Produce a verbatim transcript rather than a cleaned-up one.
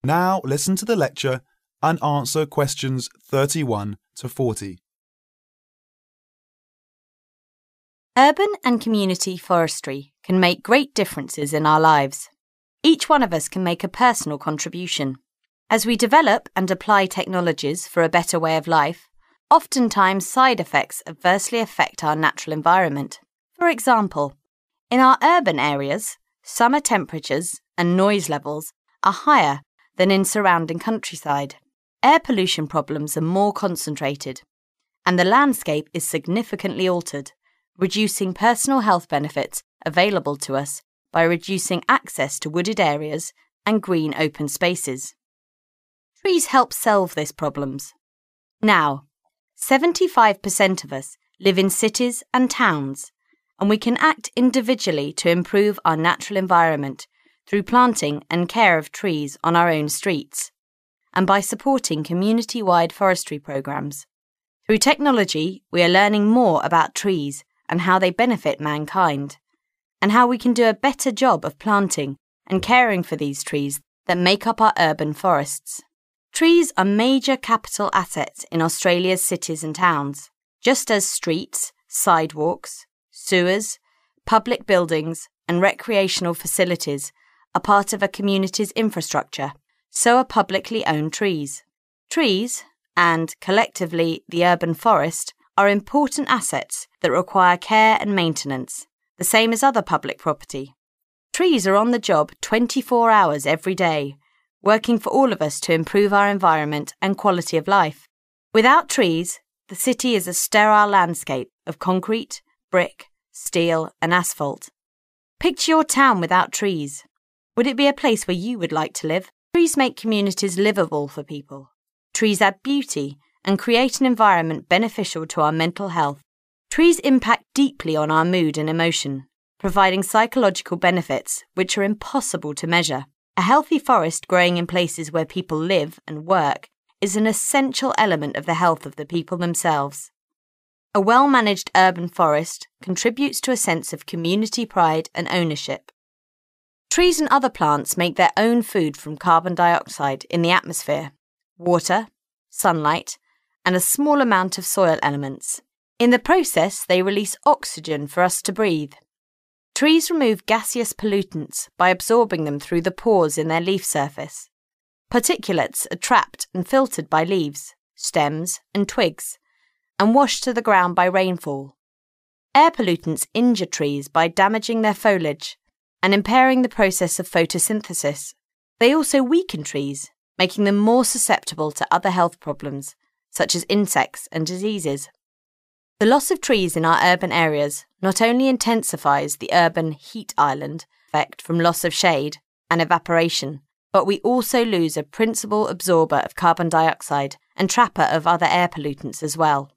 Now listen to the lecture and answer questions thirty-one to forty. Urban and community forestry can make great differences in our lives. Each one of us can make a personal contribution. As we develop and apply technologies for a better way of life, oftentimes side effects adversely affect our natural environment. For example, in our urban areas, summer temperatures and noise levels are higher than in surrounding countryside. Air pollution problems are more concentrated, and the landscape is significantly altered, reducing personal health benefits available to us by reducing access to wooded areas and green open spaces. Trees help solve these problems. Now, seventy-five percent of us live in cities and towns, and we can act individually to improve our natural environment through planting and care of trees on our own streets, and by supporting community-wide forestry programs. Through technology, we are learning more about trees and how they benefit mankind, and how we can do a better job of planting and caring for these trees that make up our urban forests. Trees are major capital assets in Australia's cities and towns. Just as streets, sidewalks, sewers, public buildings, and recreational facilities are part of a community's infrastructure, so are publicly owned trees. Trees, and collectively the urban forest, are important assets that require care and maintenance, the same as other public property. Trees are on the job twenty-four hours every day, working for all of us to improve our environment and quality of life. Without trees, the city is a sterile landscape of concrete, brick, steel, and asphalt. Picture your town without trees. Would it be a place where you would like to live? Trees make communities livable for people. Trees add beauty and create an environment beneficial to our mental health. Trees impact deeply on our mood and emotion, providing psychological benefits which are impossible to measure. A healthy forest growing in places where people live and work is an essential element of the health of the people themselves. A well-managed urban forest contributes to a sense of community pride and ownership. Trees and other plants make their own food from carbon dioxide in the atmosphere, water, sunlight, and a small amount of soil elements. In the process, they release oxygen for us to breathe. Trees remove gaseous pollutants by absorbing them through the pores in their leaf surface. Particulates are trapped and filtered by leaves, stems, and twigs, and washed to the ground by rainfall. Air pollutants injure trees by damaging their foliage and impairing the process of photosynthesis. They also weaken trees, making them more susceptible to other health problems, such as insects and diseases. The loss of trees in our urban areas not only intensifies the urban heat island effect from loss of shade and evaporation, but we also lose a principal absorber of carbon dioxide and trapper of other air pollutants as well.